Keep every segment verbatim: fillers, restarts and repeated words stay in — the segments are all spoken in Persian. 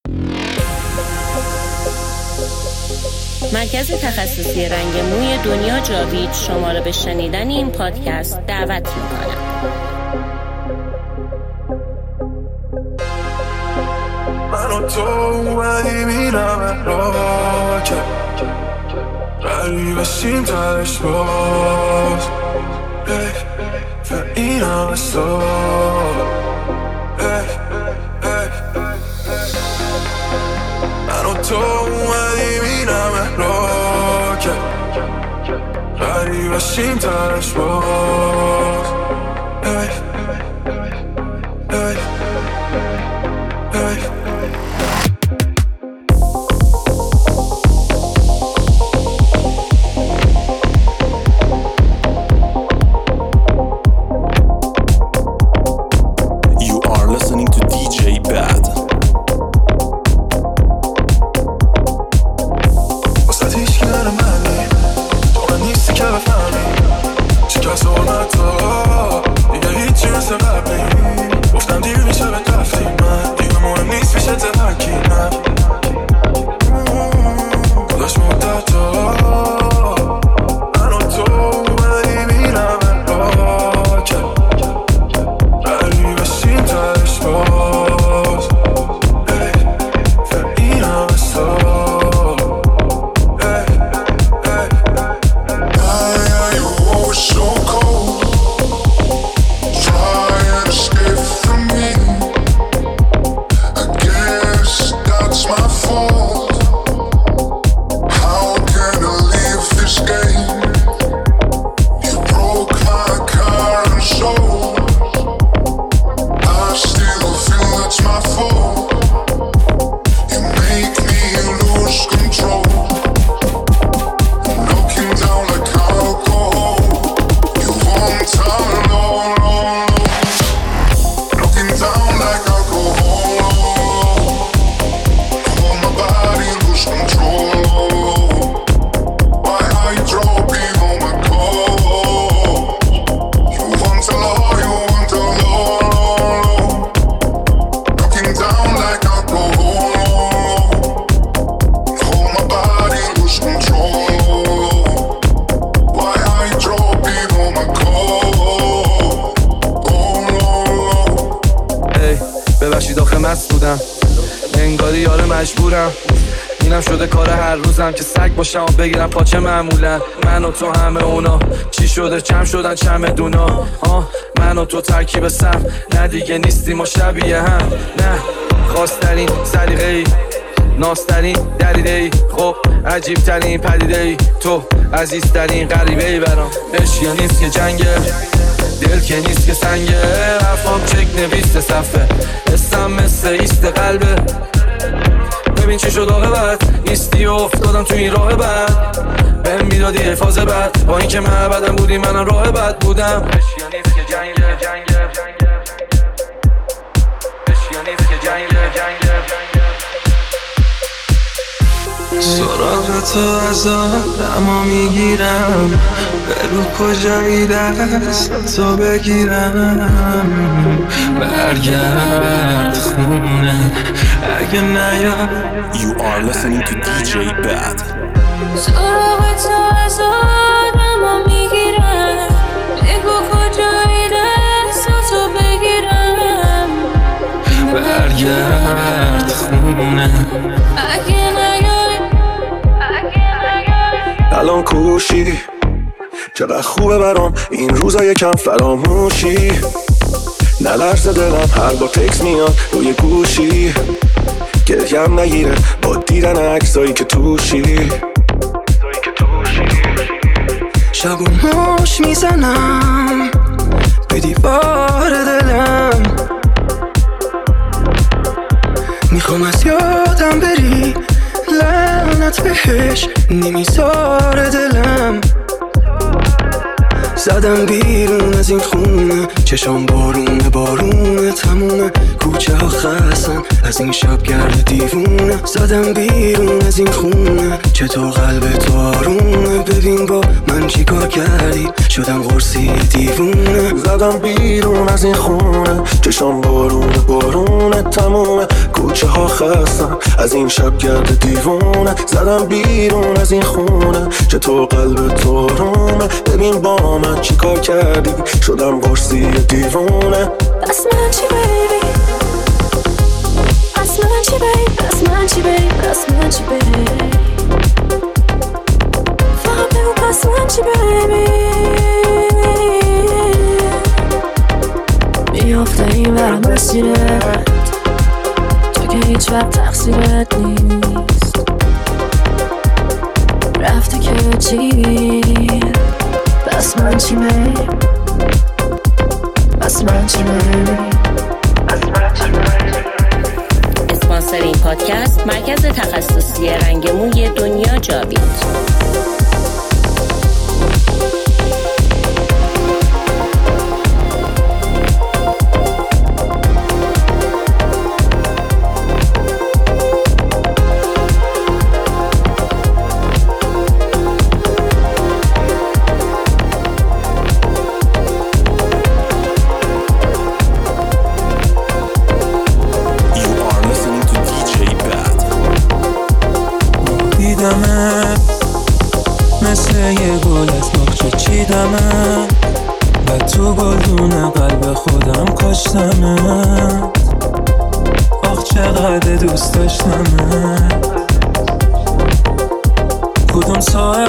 مرکز تخصصی رنگ موی دنیا جاوید شما را به شنیدن این پادکست دعوت می‌کند. من و تو اومدی میرم راکه رلی بشیم ترش باز و این همه سال من و تو اومدی میرم راکه رلی بشیم ترش باز انگاری یاره مجبورم اینم شده کار هر روزم که سگ باشم و بگیرم پاچه معمولا. من و تو همه اونا چی شده چم شدن چمدونا. آه من و تو ترکیب سم نه دیگه نیستیم و شبیه هم. نه خواسترین سلیقه ای ناسترین دریده ای خب عجیب ترین پدیده ای تو عزیزترین غریبه ای برام. عشق یا نیست که جنگه دل که نیست که سنگه حرفام چک نویسته صفه اسم مثل ایست قلبه. ببین چی شد آقا بد نیستی و افتادم تو این راه بد بهم میدادی حفاظ بد با این که من بدم بودی منم راه بد بودم. عشق یا نیست که جنگه جنگه عشق یا نیست که جنگه جنگه سراغ تو از آدم میگیرم برو کجایی دست تو بگیرم برگرد خونه اگه نیا. You are listening to دی جی Bad. سراغ تو از آدم میگیرم بگو کجایی دست تو بگیرم برگرد خونه اگه نیا. الان کوشی چقدر خوبه برام این روزا یکم فراموشی نلرزه دلم هر با تکس میاد روی گوشی گریم نگیره با دیدن عکسایی که توشی. شب و ماش میزنم به دیوار دلم میخوام از یادم بری لعنت بهش نمیذاره دلم. زدم بیرون از این خونه چشام بارونه بارونه تمومه کوچه ها خستن از این شب گرد دیوونه. زدم بیرون از این خونه چطور قلب تو آرومه. ببین با من چی کار کردی شدم قرصی دیوونه. زدم بیرون از این خونه چشام بارونه بارونه تمومه. کوچه ها خستن از این شب گرد دیوونه. زدم بیرون از این خونه چطور قلب تو آرومه. ببین با من چی کار کردی شدم قرصی دیوونه. بس من چی بیبی بس من چی بیبی بس من چی بیبی بس من چی بیبی فقط بگو بس من چی بیبی. میافته این ورم مسیرت تو که هیچ وقت تقصیرت نیست. رفته که چی بس من چی بیبی بس من چی بیبی. اسپانسر این پادکست مرکز تخصصی رنگ موی دنیا جاوید. مثل یه گل از باغچه چیدمه و تو گلدون قلب خودم کاشتمه. آخ چقدر دوست داشتمه. کدوم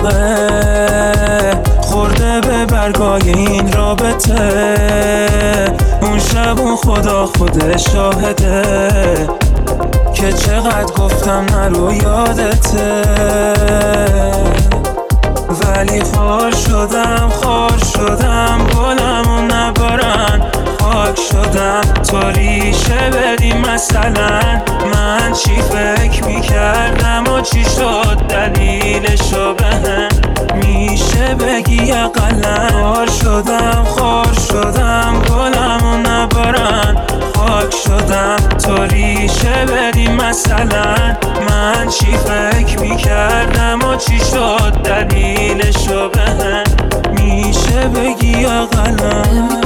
سائقه خورده به برگای این رابطه. اون شب اون خدا خودش شاهده که چقدر گفتم نرو یادته. ولی خار شدم خار شدم گلمو نبارن. خاک شدم تو ریشه بدی مثلا. من چی فکر میکردم و چی شد دلیلشو بهم میشه بگی اقلا. خار شدم خار شدم گلمو نبارن. خاک شدم تو ریشه بدی مثلا. من چی فکر میکردم و چی شد دلیلشو بهم میشه بگی اقلا.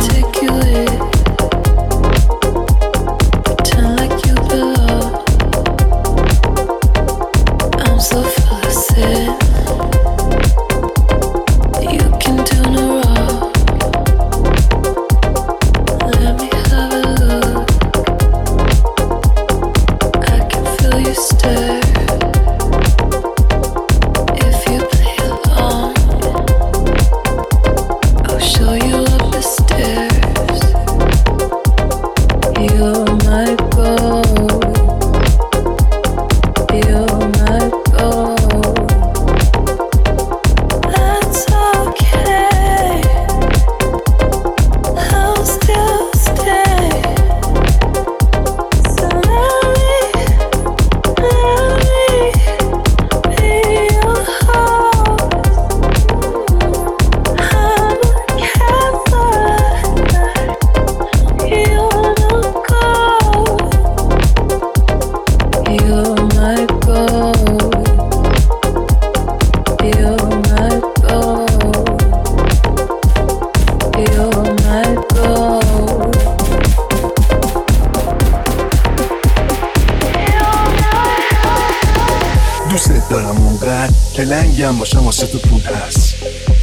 لنگم باشم واسه تو پول هست.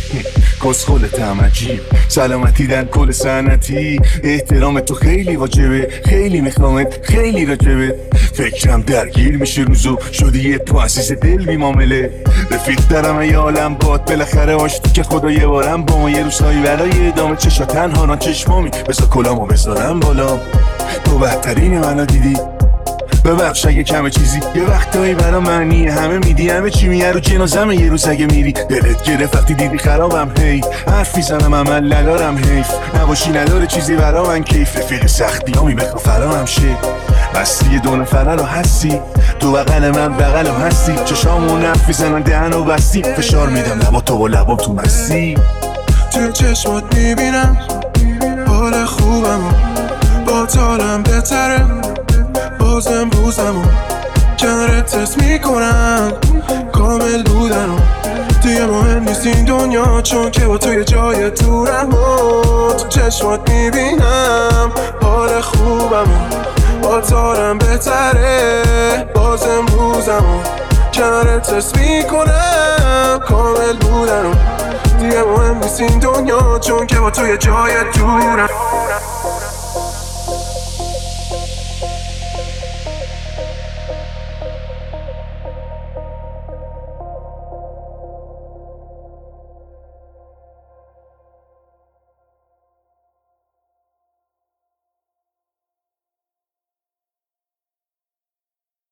کسخولتم عجیب سلامتی در کل سنتی. احترام تو خیلی واجبه خیلی میخوامت خیلی راجبه. فکرم درگیر میشه روزو شدی یه تو عزیز دل بی معامله. رفیق دارم ای عالم باد بالاخره آشتی که خدا یه بارم با ما یه روزایی برای ادامه چشا تنها نا چشمامی. بذار کلامو بذارم بالا تو بهترین منو دیدی. ببخش اگه کمه چیزی یه وقتایی برا معنی همه میدی. همه چی میه رو جنازمه یه روز اگه میری. دلت گرفت وقتی دیدی خرابم هی حرف میزنم عمل ندارم حیف. نباشی نداره چیزی برا من کیف. رفیق سختی ها میبخوا فرامم شه. بستی دو نفره رو هستی تو بغل من بغل رو هستی. چشامون حرف میزنن دهن و بستی. فشار میدم لبا تو و لبا تو مستی. تو چشمات میبینم حال خوبم با تالم بهتره باز امروزمو کنارت تست میکنم کامل بودنم دیگه مهم نیست این دنیا چون که با توی جای دورم و تو چشمات میبینم حال خوبمو با تالم بهتره باز امروزمو کنارت تست میکنم کامل بودنم دیگه مهم نیست این دنیا چون که با توی جای دورم